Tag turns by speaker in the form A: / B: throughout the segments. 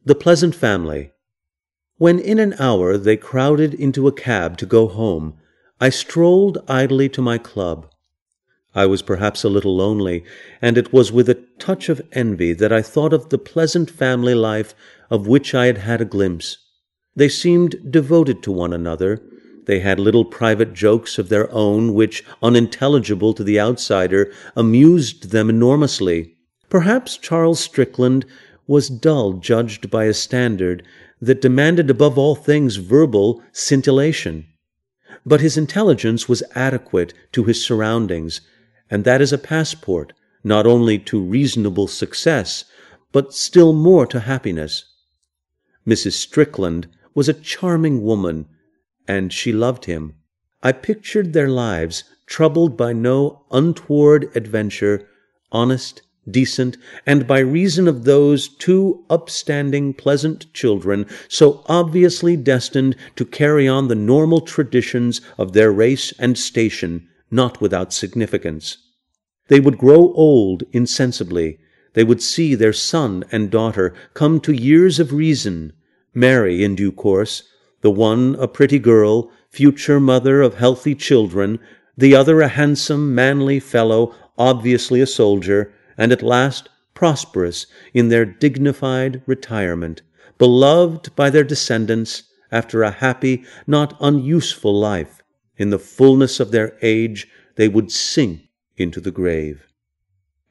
A: The Pleasant Family. When in an hour they crowded into a cab to go home, I strolled idly to my club. I was perhaps a little lonely, and it was with a touch of envy that I thought of the pleasant family life of which I had had a glimpse. They seemed devoted to one another. They had little private jokes of their own which, unintelligible to the outsider, amused them enormously. Perhaps Charles Strickland was dull judged by a standard that demanded above all things verbal scintillation. But his intelligence was adequate to his surroundings, and that is a passport not only to reasonable success, but still more to happiness. Mrs. Strickland was a charming woman, and she loved him. I pictured their lives troubled by no untoward adventure, honest, decent, and by reason of those two upstanding, pleasant children, so obviously destined to carry on the normal traditions of their race and station, not without significance. They would grow old insensibly. They would see their son and daughter come to years of reason, marry in due course, the one a pretty girl, future mother of healthy children, the other a handsome, manly fellow, obviously a soldier, and at last prosperous in their dignified retirement, beloved by their descendants after a happy, not unuseful life. In the fullness of their age they would sink into the grave.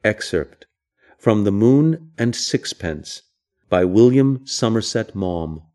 A: Excerpt from The Moon and Sixpence by William Somerset Maugham.